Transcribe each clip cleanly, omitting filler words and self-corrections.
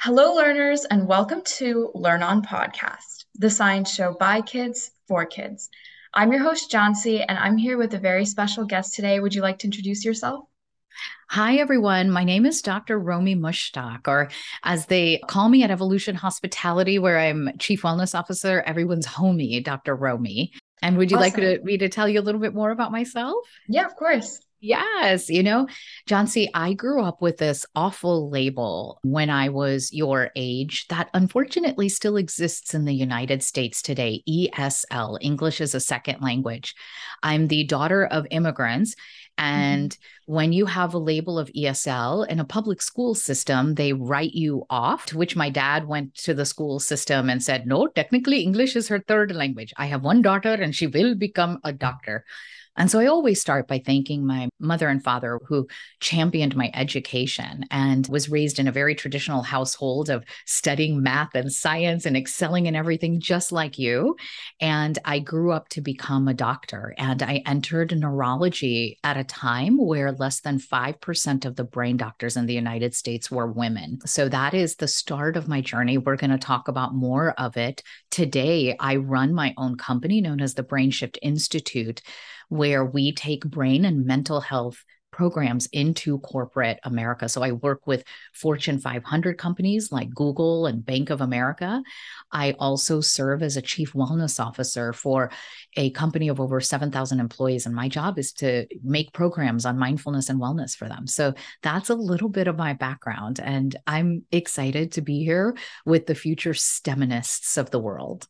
Hello, learners, and welcome to Learn On Podcast, the science show by kids for kids. I'm your host, Johnsy, and I'm here with a very special guest today. Would you like to introduce yourself? Hi, everyone. My name is Dr. Romy Mushtaq, or as they call me at Evolution Hospitality, where I'm Chief Wellness Officer, everyone's homie, Dr. Romy. And would you like Awesome. me to tell you a little bit more about myself? Yeah, of course. Yes, Johnsy, I grew up with this awful label when I was your age that unfortunately still exists in the United States today, ESL, English as a Second Language. I'm the daughter of immigrants. Mhm. And when you have a label of ESL in a public school system, they write you off, to which my dad went to the school system and said, no, technically English is her third language. I have one daughter and she will become a doctor. And so I always start by thanking my mother and father who championed my education and was raised in a very traditional household of studying math and science and excelling in everything just like you. And I grew up to become a doctor and I entered neurology at a time where less than 5% of the brain doctors in the United States were women. So that is the start of my journey. We're going to talk about more of it today. I run my own company known as the Brain Shift Institute, where we take brain and mental health programs into corporate America. So I work with Fortune 500 companies like Google and Bank of America. I also serve as a chief wellness officer for a company of over 7,000 employees. And my job is to make programs on mindfulness and wellness for them. So that's a little bit of my background. And I'm excited to be here with the future STEMinists of the world.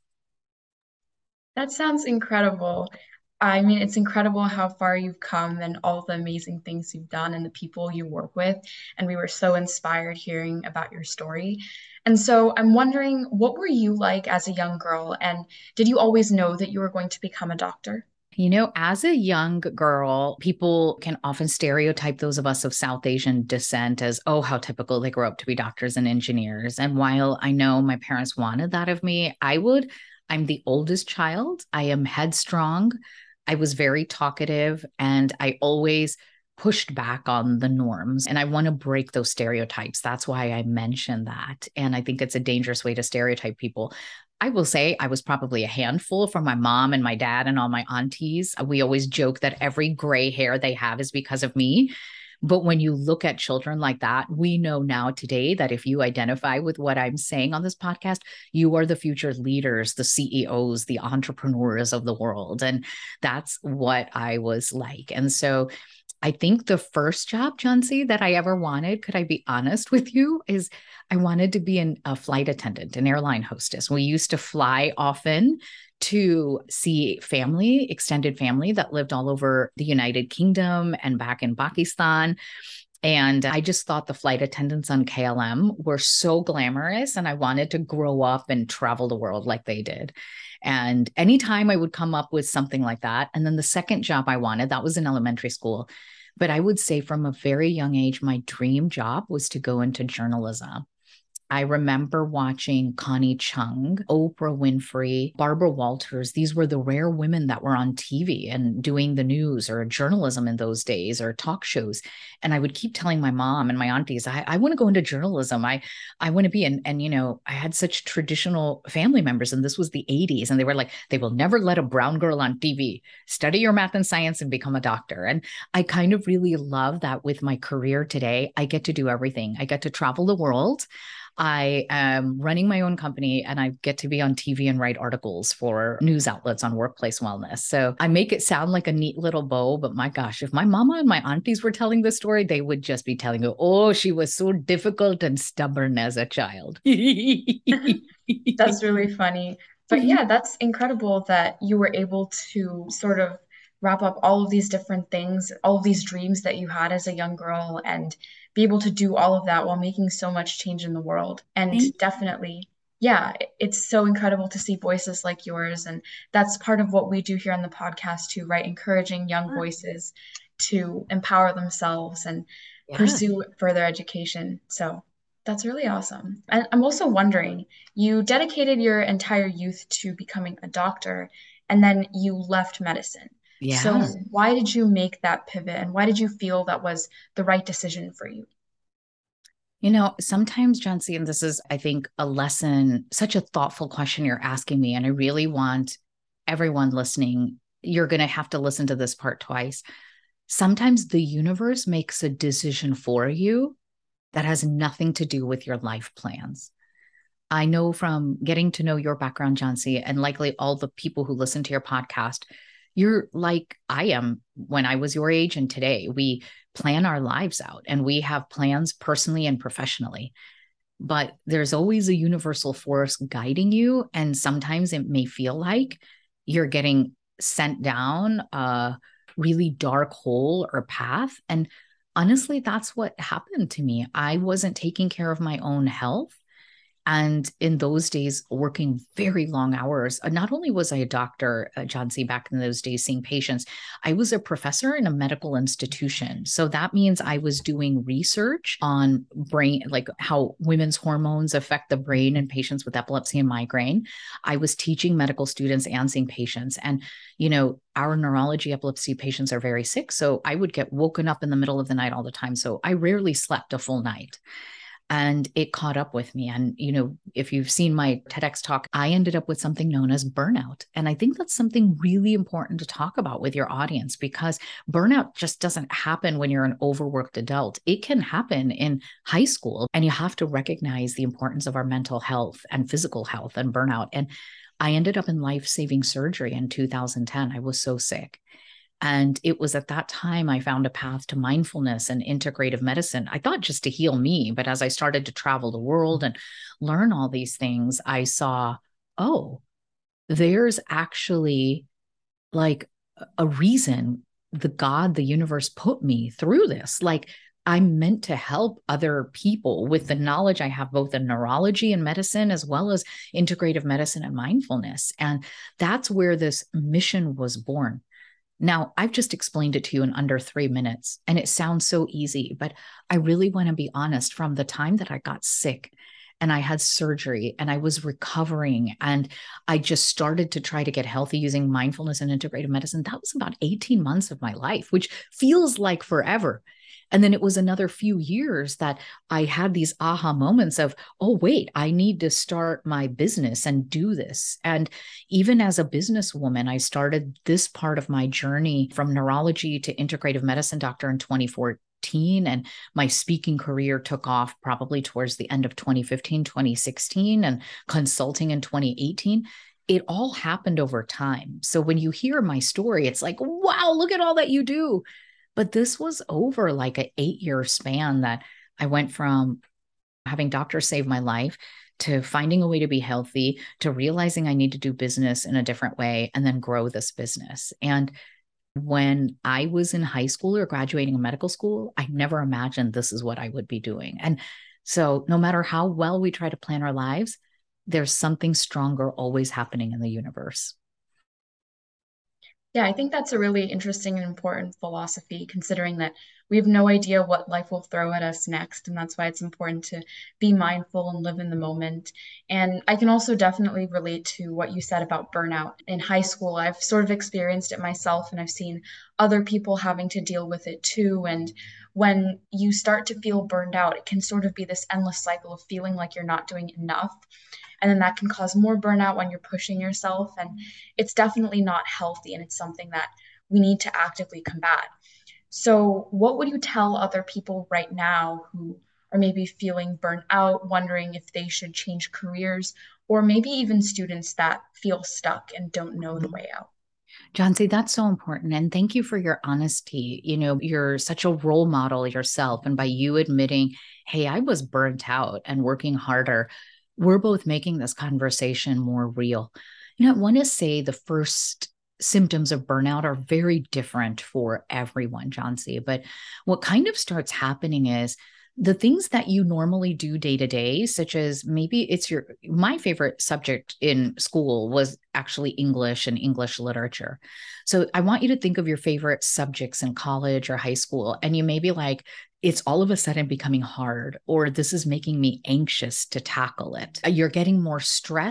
That sounds incredible. I mean, it's incredible how far you've come and all the amazing things you've done and the people you work with. And we were so inspired hearing about your story. And so I'm wondering, what were you like as a young girl? And did you always know that you were going to become a doctor? As a young girl, people can often stereotype those of us of South Asian descent as, oh, how typical they grow up to be doctors and engineers. And while I know my parents wanted that of me, I'm the oldest child. I am headstrong. I was very talkative and I always pushed back on the norms. And I want to break those stereotypes. That's why I mention that. And I think it's a dangerous way to stereotype people. I will say I was probably a handful for my mom and my dad and all my aunties. We always joke that every gray hair they have is because of me. But when you look at children like that, we know now today that if you identify with what I'm saying on this podcast, you are the future leaders, the CEOs, the entrepreneurs of the world. And that's what I was like. And so I think the first job, Johnsy, that I ever wanted, could I be honest with you, is I wanted to be a flight attendant, an airline hostess. We used to fly often to see family, extended family that lived all over the United Kingdom and back in Pakistan. And I just thought the flight attendants on KLM were so glamorous, and I wanted to grow up and travel the world like they did. And anytime I would come up with something like that. And then the second job I wanted, that was in elementary school. But I would say from a very young age, my dream job was to go into journalism. I remember watching Connie Chung, Oprah Winfrey, Barbara Walters. These were the rare women that were on TV and doing the news or journalism in those days or talk shows. And I would keep telling my mom and my aunties, I want to go into journalism. I want to be I had such traditional family members, and this was the 80s. And they were like, they will never let a brown girl on TV study your math and science and become a doctor. And I kind of really love that with my career today. I get to do everything. I get to travel the world. I am running my own company and I get to be on TV and write articles for news outlets on workplace wellness. So I make it sound like a neat little bow, but my gosh, if my mama and my aunties were telling the story, they would just be telling you, oh, she was so difficult and stubborn as a child. That's really funny. But yeah, that's incredible that you were able to sort of wrap up all of these different things, all of these dreams that you had as a young girl, and be able to do all of that while making so much change in the world. And Thank definitely, yeah, it's so incredible to see voices like yours. And that's part of what we do here on the podcast too, right? Encouraging young you. voices to empower themselves and Yeah. pursue further education. So that's really awesome. And I'm also wondering, you dedicated your entire youth to becoming a doctor, and then you left medicine. So, Yeah. why did you make that pivot, and why did you feel that was the right decision for you? Sometimes, Jancy, and this is, I think, a lesson, such a thoughtful question you're asking me. And I really want everyone listening, you're going to have to listen to this part twice. Sometimes the universe makes a decision for you that has nothing to do with your life plans. I know from getting to know your background, Jancy, and likely all the people who listen to your podcast, you're like I am when I was your age and today. We plan our lives out and we have plans personally and professionally. But there's always a universal force guiding you. And sometimes it may feel like you're getting sent down a really dark hole or path. And honestly, that's what happened to me. I wasn't taking care of my own health. And in those days, working very long hours, not only was I a doctor, Jancy, back in those days, seeing patients, I was a professor in a medical institution. So that means I was doing research on brain, like how women's hormones affect the brain in patients with epilepsy and migraine. I was teaching medical students and seeing patients. And, our neurology epilepsy patients are very sick. So I would get woken up in the middle of the night all the time. So I rarely slept a full night. And it caught up with me. And, if you've seen my TEDx talk, I ended up with something known as burnout. And I think that's something really important to talk about with your audience because burnout just doesn't happen when you're an overworked adult. It can happen in high school. And you have to recognize the importance of our mental health and physical health and burnout. And I ended up in life-saving surgery in 2010. I was so sick. And it was at that time I found a path to mindfulness and integrative medicine. I thought just to heal me, but as I started to travel the world and learn all these things, I saw, oh, there's actually like a reason the universe put me through this. Like I'm meant to help other people with the knowledge I have, both in neurology and medicine, as well as integrative medicine and mindfulness. And that's where this mission was born. Now, I've just explained it to you in under 3 minutes, and it sounds so easy, but I really want to be honest. From the time that I got sick and I had surgery and I was recovering and I just started to try to get healthy using mindfulness and integrative medicine, that was about 18 months of my life, which feels like forever. And then it was another few years that I had these aha moments of, oh, wait, I need to start my business and do this. And even as a businesswoman, I started this part of my journey from neurology to integrative medicine doctor in 2014. And my speaking career took off probably towards the end of 2015, 2016, and consulting in 2018. It all happened over time. So when you hear my story, it's like, wow, look at all that you do. But this was over like an 8-year span that I went from having doctors save my life to finding a way to be healthy, to realizing I need to do business in a different way and then grow this business. And when I was in high school or graduating in medical school, I never imagined this is what I would be doing. And so no matter how well we try to plan our lives, there's something stronger always happening in the universe. Yeah, I think that's a really interesting and important philosophy, considering that we have no idea what life will throw at us next. And that's why it's important to be mindful and live in the moment. And I can also definitely relate to what you said about burnout in high school. I've sort of experienced it myself, and I've seen other people having to deal with it too. And when you start to feel burned out, it can sort of be this endless cycle of feeling like you're not doing enough. And then that can cause more burnout when you're pushing yourself. And it's definitely not healthy. And it's something that we need to actively combat. So, what would you tell other people right now who are maybe feeling burnt out, wondering if they should change careers, or maybe even students that feel stuck and don't know the way out? Jancy, that's so important. And thank you for your honesty. You're such a role model yourself. And by you admitting, hey, I was burnt out and working harder, we're both making this conversation more real. I want to say the first symptoms of burnout are very different for everyone, Jancy. But what kind of starts happening is the things that you normally do day to day, such as maybe my favorite subject in school was actually English and English literature. So I want you to think of your favorite subjects in college or high school, and you may be like, it's all of a sudden becoming hard, or this is making me anxious to tackle it. You're getting more stressed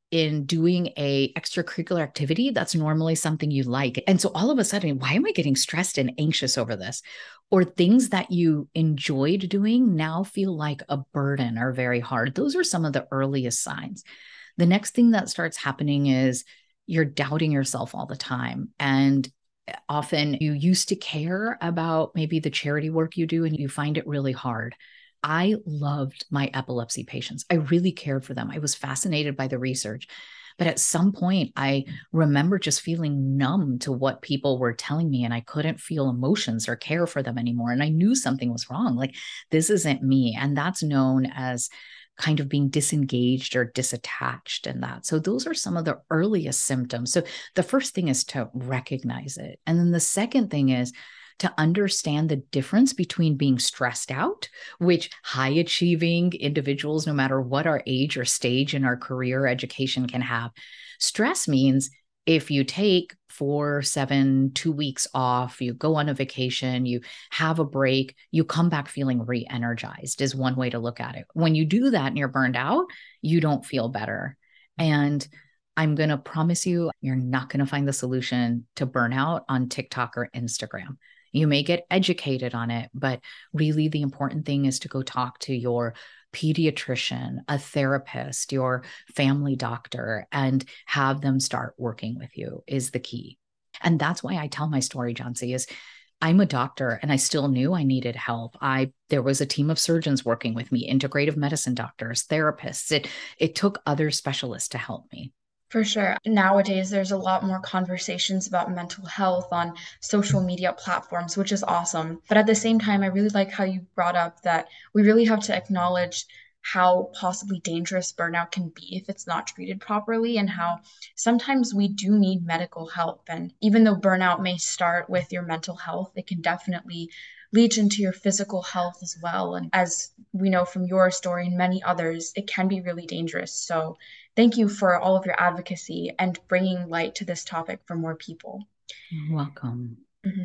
in doing a extracurricular activity that's normally something you like. And so all of a sudden, why am I getting stressed and anxious over this? Or things that you enjoyed doing now feel like a burden or very hard. Those are some of the earliest signs. The next thing that starts happening is you're doubting yourself all the time. And often you used to care about maybe the charity work you do and you find it really hard. I loved my epilepsy patients. I really cared for them. I was fascinated by the research. But at some point, I remember just feeling numb to what people were telling me, and I couldn't feel emotions or care for them anymore. And I knew something was wrong. Like, this isn't me. And that's known as kind of being disengaged or disattached and that. So those are some of the earliest symptoms. So the first thing is to recognize it. And then the second thing is to understand the difference between being stressed out, which high achieving individuals, no matter what our age or stage in our career education can have. Stress means if you take 4, 7, 2 weeks off, you go on a vacation, you have a break, you come back feeling re-energized is one way to look at it. When you do that and you're burned out, you don't feel better. And I'm going to promise you, you're not going to find the solution to burnout on TikTok or Instagram. You may get educated on it, but really the important thing is to go talk to your pediatrician, a therapist, your family doctor, and have them start working with you is the key. And that's why I tell my story, Johnsy, is I'm a doctor and I still knew I needed help. There was a team of surgeons working with me, integrative medicine doctors, therapists. It took other specialists to help me. For sure. Nowadays, there's a lot more conversations about mental health on social media platforms, which is awesome. But at the same time, I really like how you brought up that we really have to acknowledge how possibly dangerous burnout can be if it's not treated properly, and how sometimes we do need medical help. And even though burnout may start with your mental health, it can definitely leach into your physical health as well. And as we know from your story and many others, it can be really dangerous. So thank you for all of your advocacy and bringing light to this topic for more people. You're welcome.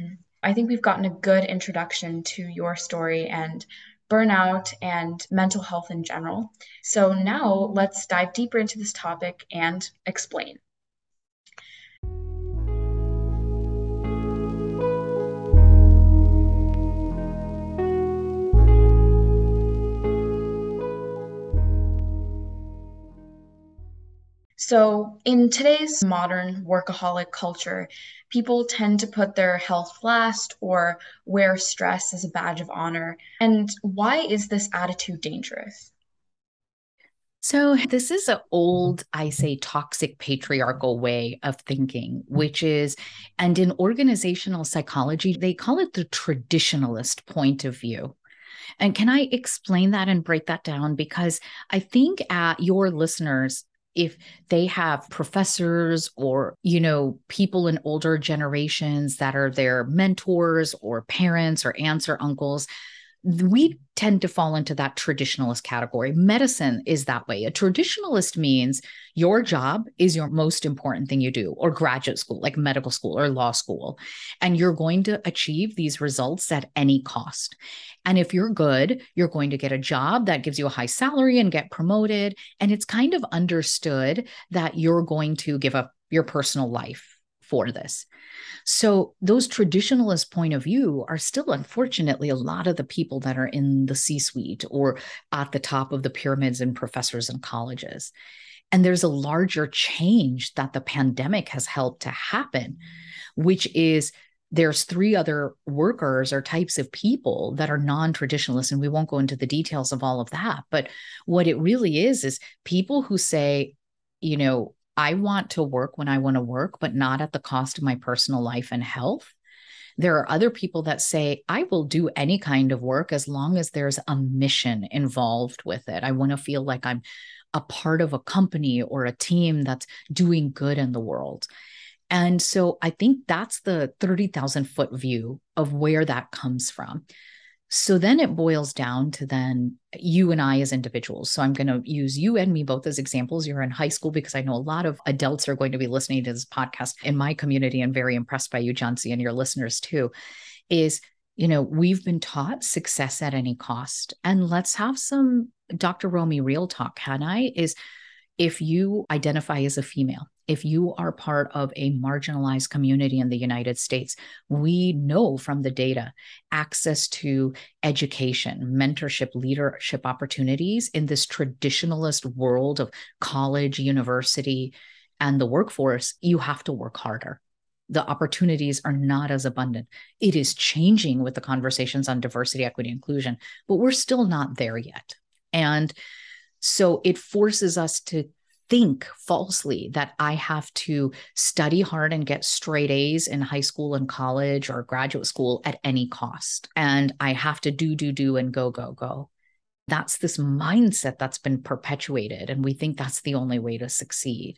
I think we've gotten a good introduction to your story and burnout and mental health in general. So now let's dive deeper into this topic and explain. So, in today's modern workaholic culture, people tend to put their health last or wear stress as a badge of honor. And why is this attitude dangerous? So, this is an old, I say, toxic patriarchal way of thinking, which is, and in organizational psychology, they call it the traditionalist point of view. And can I explain that and break that down? Because I think your listeners, if they have professors or, people in older generations that are their mentors or parents or aunts or uncles, we tend to fall into that traditionalist category. Medicine is that way. A traditionalist means your job is your most important thing you do, or graduate school, like medical school or law school. And you're going to achieve these results at any cost. And if you're good, you're going to get a job that gives you a high salary and get promoted. And it's kind of understood that you're going to give up your personal life for this. So those traditionalist point of view are still, unfortunately, a lot of the people that are in the C-suite or at the top of the pyramids and professors in colleges. And there's a larger change that the pandemic has helped to happen, which is there's 3 other workers or types of people that are non-traditionalists, and we won't go into the details of all of that. But what it really is people who say, I want to work when I want to work, but not at the cost of my personal life and health. There are other people that say, I will do any kind of work as long as there's a mission involved with it. I want to feel like I'm a part of a company or a team that's doing good in the world. And so I think that's the 30,000 foot view of where that comes from. So then it boils down to then you and I as individuals. So I'm going to use you and me both as examples. You're in high school because I know a lot of adults are going to be listening to this podcast in my community, and very impressed by you, Johnsy, and your listeners too, is, we've been taught success at any cost. And let's have some Dr. Romy real talk, can I? Is If you identify as a female, if you are part of a marginalized community in the United States, we know from the data access to education, mentorship, leadership opportunities in this traditionalist world of college, university, and the workforce, you have to work harder. The opportunities are not as abundant. It is changing with the conversations on diversity, equity, inclusion, but we're still not there yet. And so it forces us to think falsely that I have to study hard and get straight A's in high school and college or graduate school at any cost. And I have to do, and go, go, go. That's this mindset that's been perpetuated. And we think that's the only way to succeed.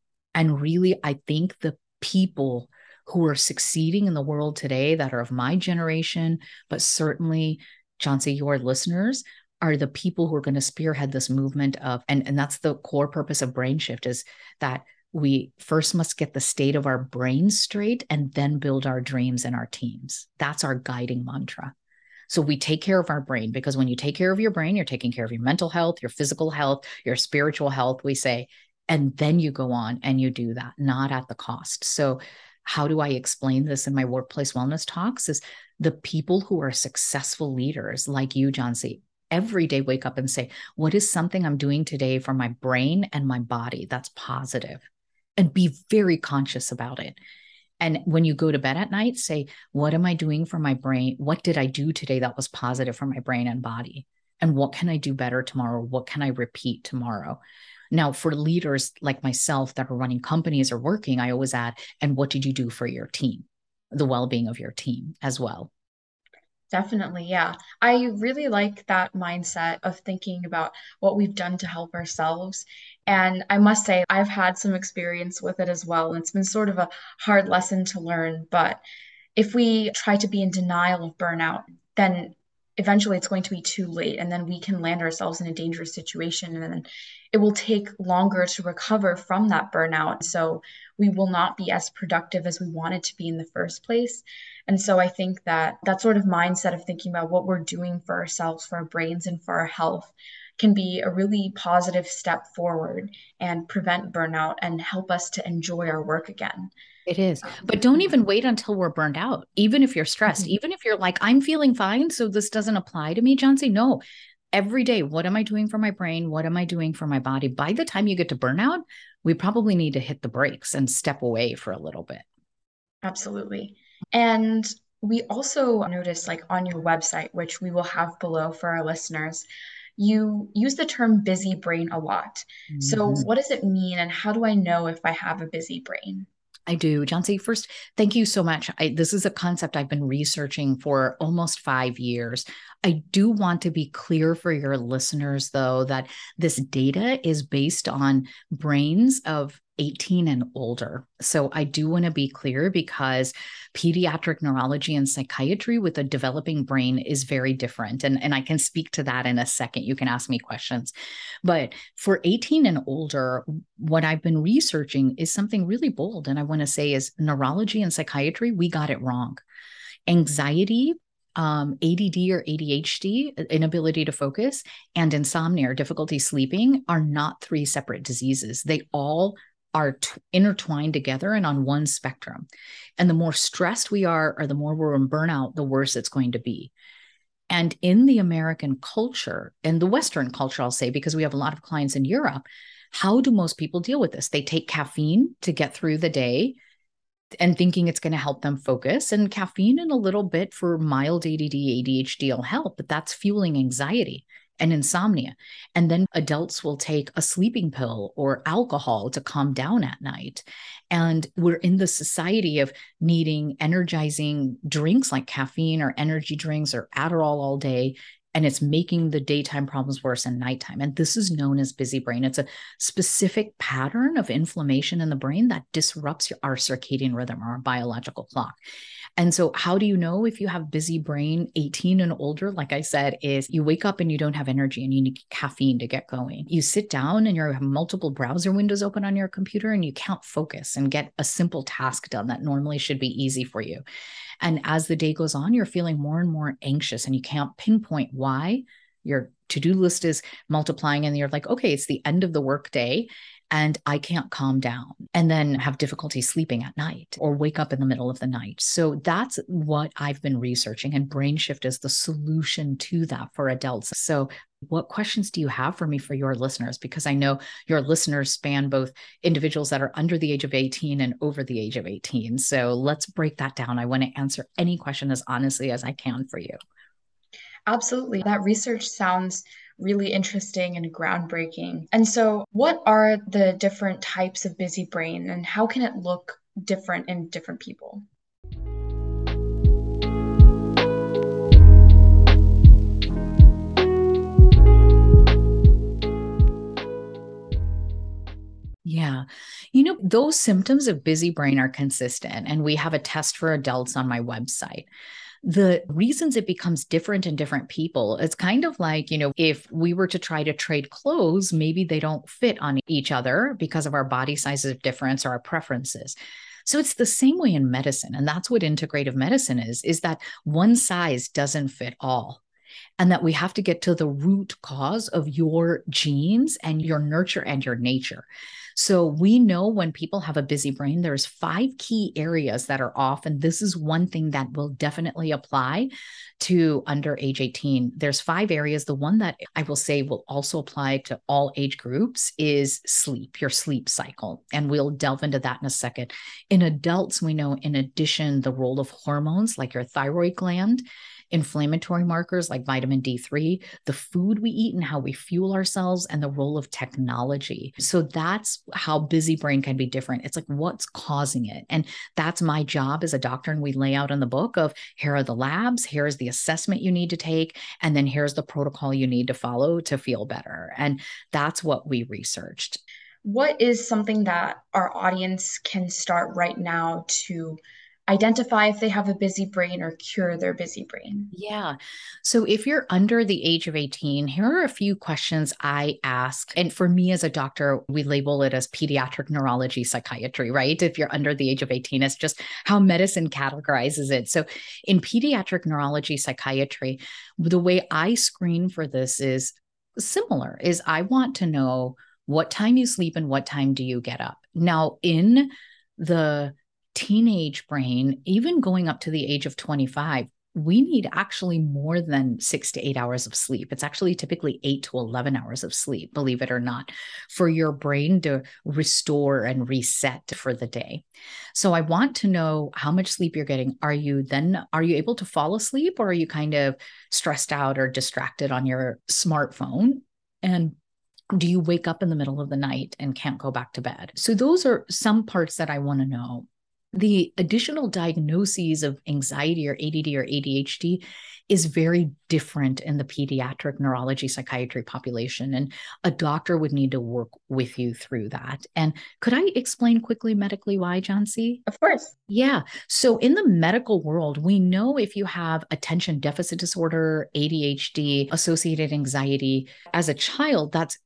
And really, I think the people who are succeeding in the world today that are of my generation, but certainly, Chauncey, your listeners, are the people who are going to spearhead this movement of, and that's the core purpose of Brain Shift, is that we first must get the state of our brains straight and then build our dreams and our teams. That's our guiding mantra. So we take care of our brain, because when you take care of your brain, you're taking care of your mental health, your physical health, your spiritual health, we say, and then you go on and you do that, not at the cost. So how do I explain this in my workplace wellness talks? Is the people who are successful leaders like you, Chauncey, every day wake up and say, what is something I'm doing today for my brain and my body that's positive? And be very conscious about it. And when you go to bed at night, say, what am I doing for my brain? What did I do today that was positive for my brain and body? And what can I do better tomorrow? What can I repeat tomorrow? Now, for leaders like myself that are running companies or working, I always add, and what did you do for your team? The well-being of your team as well. Definitely, yeah. I really like that mindset of thinking about what we've done to help ourselves. And I must say, I've had some experience with it as well. And it's been sort of a hard lesson to learn. But if we try to be in denial of burnout, then eventually it's going to be too late. And then we can land ourselves in a dangerous situation. And then it will take longer to recover from that burnout. So we will not be as productive as we wanted to be in the first place. And so I think that that sort of mindset of thinking about what we're doing for ourselves, for our brains, and for our health can be a really positive step forward and prevent burnout and help us to enjoy our work again. It is. But don't even wait until we're burned out. Even if you're stressed, Mhm. even if you're like, I'm feeling fine, so this doesn't apply to me, Chauncey. No, every day, what am I doing for my brain? What am I doing for my body? By the time you get to burnout, we probably need to hit the brakes and step away for a little bit. Absolutely. And we also noticed, like on your website, which we will have below for our listeners, you use the term busy brain a lot. So, Mhm. what does it mean, and how do I know if I have a busy brain? I do. Chauncey, first, thank you so much. This is a concept I've been researching for almost 5 years. I do want to be clear for your listeners, though, that this data is based on brains of 18 and older. So I do want to be clear, because pediatric neurology and psychiatry with a developing brain is very different. And I can speak to that in a second. You can ask me questions. But for 18 and older, what I've been researching is something really bold. And I want to say is neurology and psychiatry, we got it wrong. Anxiety, ADD or ADHD, inability to focus, and insomnia or difficulty sleeping are not three separate diseases. They all are intertwined together and on one spectrum. And the more stressed we are, or the more we're in burnout, the worse it's going to be. And in the American culture and the Western culture, I'll say, because we have a lot of clients in Europe, how do most people deal with this? They take caffeine to get through the day and thinking it's going to help them focus. And caffeine and a little bit for mild ADD, ADHD will help, but that's fueling anxiety and insomnia. And then adults will take a sleeping pill or alcohol to calm down at night. And we're in the society of needing energizing drinks like caffeine or energy drinks or Adderall all day. And it's making the daytime problems worse and nighttime. And this is known as busy brain. It's a specific pattern of inflammation in the brain that disrupts our circadian rhythm or our biological clock. And so, how do you know if you have busy brain? 18 and older, like I said, is you wake up and you don't have energy and you need caffeine to get going. You sit down and you have multiple browser windows open on your computer and you can't focus and get a simple task done that normally should be easy for you. And as the day goes on, you're feeling more and more anxious and you can't pinpoint why. Your to-do list is multiplying and you're like, okay, it's the end of the workday and I can't calm down and then have difficulty sleeping at night or wake up in the middle of the night. So that's what I've been researching, and BrainShift is the solution to that for adults. So what questions do you have for me for your listeners? Because I know your listeners span both individuals that are under the age of 18 and over the age of 18. So let's break that down. I want to answer any question as honestly as I can for you. Absolutely. That research sounds really interesting and groundbreaking. And so, what are the different types of busy brain and how can it look different in different people? Yeah. Those symptoms of busy brain are consistent, and we have a test for adults on my website. The reasons it becomes different in different people, it's kind of like, if we were to try to trade clothes, maybe they don't fit on each other because of our body sizes difference or our preferences. So it's the same way in medicine. And that's what integrative medicine is that one size doesn't fit all, and that we have to get to the root cause of your genes and your nurture and your nature. So we know when people have a busy brain, there's 5 key areas that are off. And this is one thing that will definitely apply to under age 18. There's 5 areas. The one that I will say will also apply to all age groups is sleep, your sleep cycle. And we'll delve into that in a second. In adults, we know in addition, the role of hormones like your thyroid gland, inflammatory markers like vitamin D3, the food we eat and how we fuel ourselves, and the role of technology. So that's how busy brain can be different. It's like what's causing it. And that's my job as a doctor. And we lay out in the book of here are the labs, here's the assessment you need to take, and then here's the protocol you need to follow to feel better. And that's what we researched. What is something that our audience can start right now to identify if they have a busy brain or cure their busy brain? Yeah. So if you're under the age of 18, here are a few questions I ask. And for me as a doctor, we label it as pediatric neurology psychiatry, right? If you're under the age of 18, it's just how medicine categorizes it. So in pediatric neurology psychiatry, the way I screen for this is similar, is I want to know what time you sleep and what time do you get up. Now, in the teenage brain, even going up to the age of 25, we need actually more than 6 to 8 hours of sleep. It's actually typically 8 to 11 hours of sleep, believe it or not, for your brain to restore and reset for the day. So I want to know how much sleep you're getting. Are you able to fall asleep, or are you kind of stressed out or distracted on your smartphone? And do you wake up in the middle of the night and can't go back to bed? So those are some parts that I want to know. The additional diagnoses of anxiety or ADD or ADHD is very different in the pediatric neurology psychiatry population. And a doctor would need to work with you through that. And could I explain quickly medically why, Johnsy? Of course. Yeah. So in the medical world, we know if you have attention deficit disorder, ADHD, associated anxiety as a child, that's,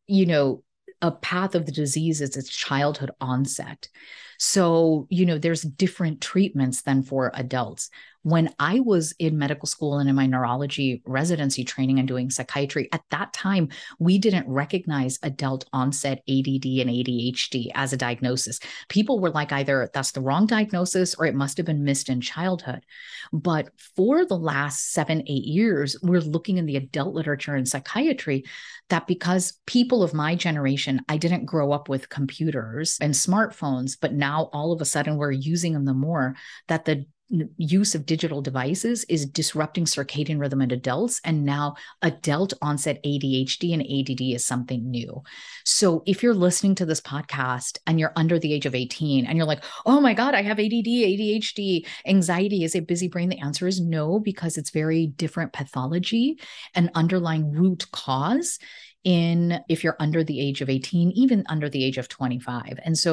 a path of the disease is its childhood onset. So, there's different treatments than for adults. When I was in medical school and in my neurology residency training and doing psychiatry, at that time, we didn't recognize adult onset ADD and ADHD as a diagnosis. People were like, either that's the wrong diagnosis or it must have been missed in childhood. But for the last 7, 8 years, we're looking in the adult literature in psychiatry that because people of my generation, I didn't grow up with computers and smartphones, but now all of a sudden we're using them more, that the use of digital devices is disrupting circadian rhythm in adults. And now adult onset ADHD and ADD is something new. So if you're listening to this podcast and you're under the age of 18 and you're like, oh my God, I have ADD, ADHD, anxiety, is it busy brain? The answer is no, because it's very different pathology and underlying root cause if you're under the age of 18, even under the age of 25. And so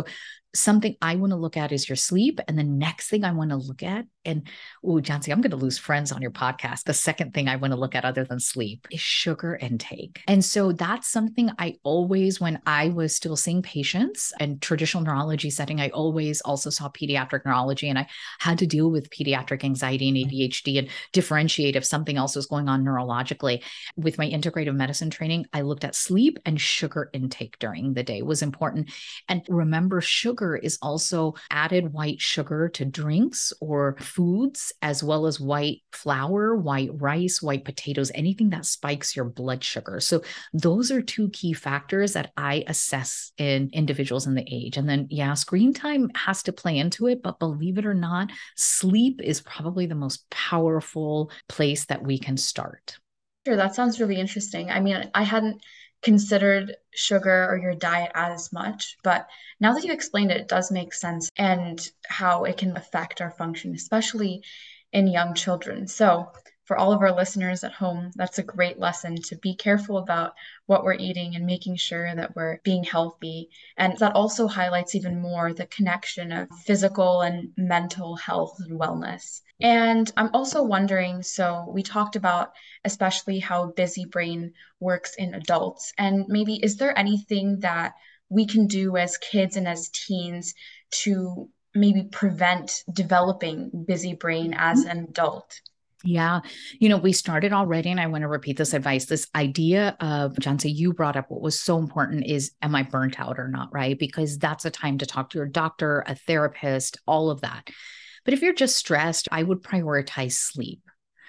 something I want to look at is your sleep. And the next thing I want to look at, and oh, Jancy, I'm going to lose friends on your podcast. The second thing I want to look at other than sleep is sugar intake. And so that's something I always, when I was still seeing patients and traditional neurology setting, I always also saw pediatric neurology, and I had to deal with pediatric anxiety and ADHD and differentiate if something else was going on neurologically. With my integrative medicine training, I looked at sleep and sugar intake during the day was important. And remember, sugar is also added white sugar to drinks or foods, as well as white flour, white rice, white potatoes, anything that spikes your blood sugar. So those are two key factors that I assess in individuals in the age. And then, yeah, screen time has to play into it, but believe it or not, sleep is probably the most powerful place that we can start. Sure, that sounds really interesting. I mean, I hadn't considered sugar or your diet as much, but now that you explained it, it does make sense and how it can affect our function, especially in young children. So, for all of our listeners at home, that's a great lesson to be careful about what we're eating and making sure that we're being healthy. And that also highlights even more the connection of physical and mental health and wellness. And I'm also wondering, so we talked about especially how busy brain works in adults. And maybe is there anything that we can do as kids and as teens to maybe prevent developing busy brain as an adult? Yeah. We started already, and I want to repeat this advice. This idea of, Johnson, you brought up what was so important is, am I burnt out or not? Right. Because that's a time to talk to your doctor, a therapist, all of that. But if you're just stressed, I would prioritize sleep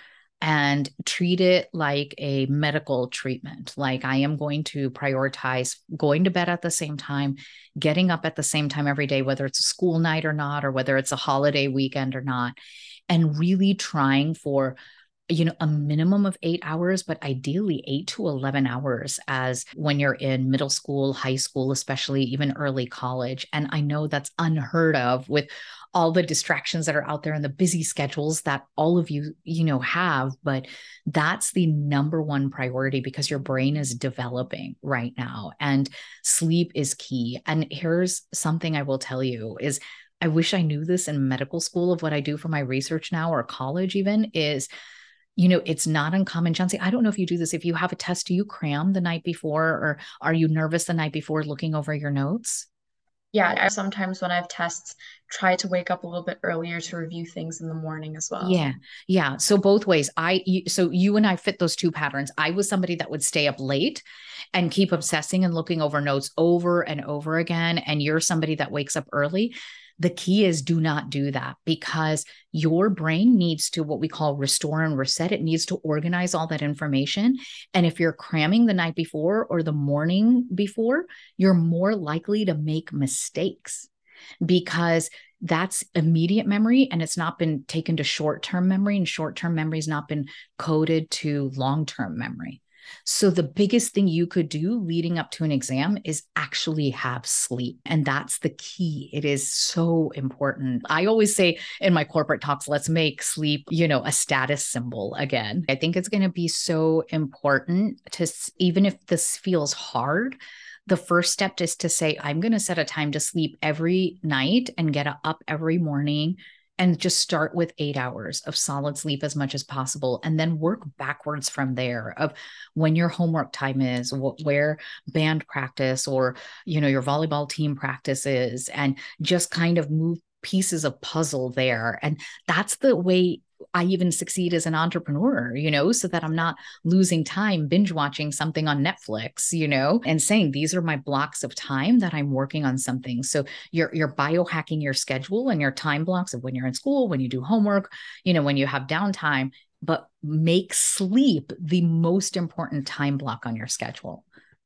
and treat it like a medical treatment. Like, I am going to prioritize going to bed at the same time, getting up at the same time every day, whether it's a school night or not, or whether it's a holiday weekend or not, and really trying for a minimum of 8 hours, but ideally 8 to 11 hours, as when you're in middle school, high school, especially even early college. And I know that's unheard of with all the distractions that are out there and the busy schedules that all of you, have, but that's the number one priority because your brain is developing right now and sleep is key. And here's something I will tell you is, I wish I knew this in medical school of what I do for my research now, or college even, is it's not uncommon. Chauncey, I don't know if you do this. If you have a test, do you cram the night before, or are you nervous the night before looking over your notes? Yeah, I sometimes when I have tests, try to wake up a little bit earlier to review things in the morning as well. Yeah. Yeah. So both ways. So you and I fit those two patterns. I was somebody that would stay up late and keep obsessing and looking over notes over and over again. And you're somebody that wakes up early. The key is, do not do that, because your brain needs to, what we call, restore and reset. It needs to organize all that information. And if you're cramming the night before or the morning before, you're more likely to make mistakes, because that's immediate memory and it's not been taken to short-term memory, and short-term memory has not been coded to long-term memory. So the biggest thing you could do leading up to an exam is actually have sleep. And that's the key. It is so important. I always say in my corporate talks, let's make sleep, a status symbol again. I think it's going to be so important to, even if this feels hard, the first step is to say, I'm going to set a time to sleep every night and get up every morning, and just start with 8 hours of solid sleep as much as possible. And then work backwards from there of when your homework time is, where band practice or, your volleyball team practice is, and just kind of move pieces of puzzle there. And that's the way I even succeed as an entrepreneur, so that I'm not losing time binge watching something on Netflix, and saying, these are my blocks of time that I'm working on something. So you're biohacking your schedule and your time blocks of when you're in school, when you do homework, when you have downtime, but make sleep the most important time block on your schedule.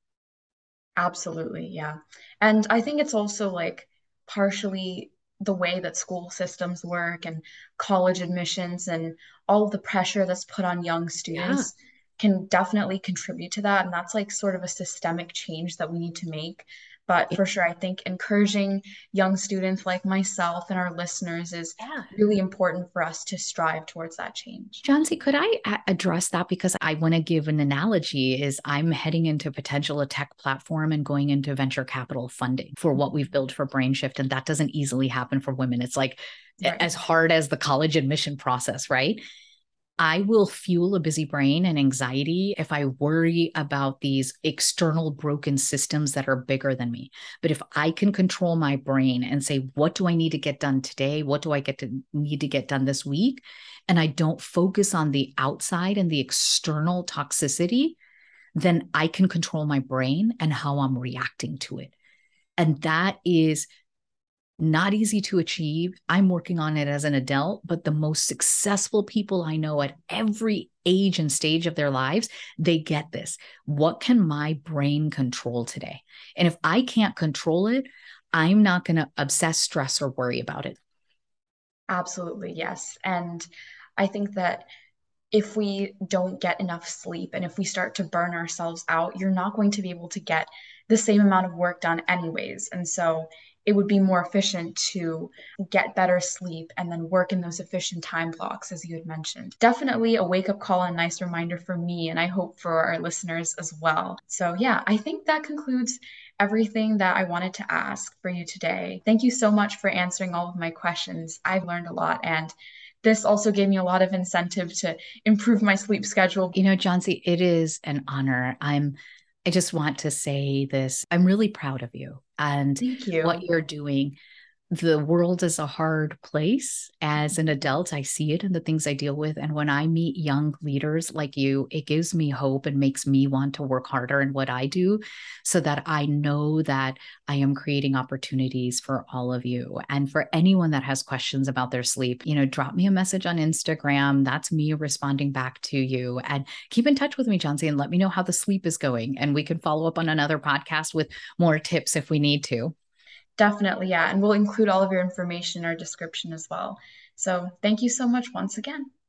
Absolutely, yeah. And I think it's also like partially the way that school systems work and college admissions and all of the pressure that's put on young Yeah. students can definitely contribute to that. And that's like sort of a systemic change that we need to make. But for sure, I think encouraging young students like myself and our listeners is Yeah. really important for us to strive towards that change. Johnsy, could I address that? Because I want to give an analogy is I'm heading into potential a tech platform and going into venture capital funding for what we've built for BrainShift. And that doesn't easily happen for women. It's like Right. as hard as the college admission process, right? I will fuel a busy brain and anxiety if I worry about these external broken systems that are bigger than me. But if I can control my brain and say, what do I need to get done today? What do I need to get done this week? And I don't focus on the outside and the external toxicity, then I can control my brain and how I'm reacting to it. And that is not easy to achieve. I'm working on it as an adult, but the most successful people I know at every age and stage of their lives, they get this. What can my brain control today? And if I can't control it, I'm not going to obsess, stress, or worry about it. Absolutely, yes. And I think that if we don't get enough sleep and if we start to burn ourselves out, you're not going to be able to get the same amount of work done anyways. And so it would be more efficient to get better sleep and then work in those efficient time blocks, as you had mentioned. Definitely a wake up call and a nice reminder for me, and I hope for our listeners as well. So, yeah, I think that concludes everything that I wanted to ask for you today. Thank you so much for answering all of my questions. I've learned a lot, and this also gave me a lot of incentive to improve my sleep schedule. You know, Johnsy, it is an honor. I just want to say this. I'm really proud of you and Thank what you. you're doing. The world is a hard place. As an adult, I see it in the things I deal with. And when I meet young leaders like you, it gives me hope and makes me want to work harder in what I do so that I know that I am creating opportunities for all of you. And for anyone that has questions about their sleep, drop me a message on Instagram. That's me responding back to you. And keep in touch with me, Johnsy, and let me know how the sleep is going. And we can follow up on another podcast with more tips if we need to. Definitely, yeah. And we'll include all of your information in our description as well. So thank you so much once again.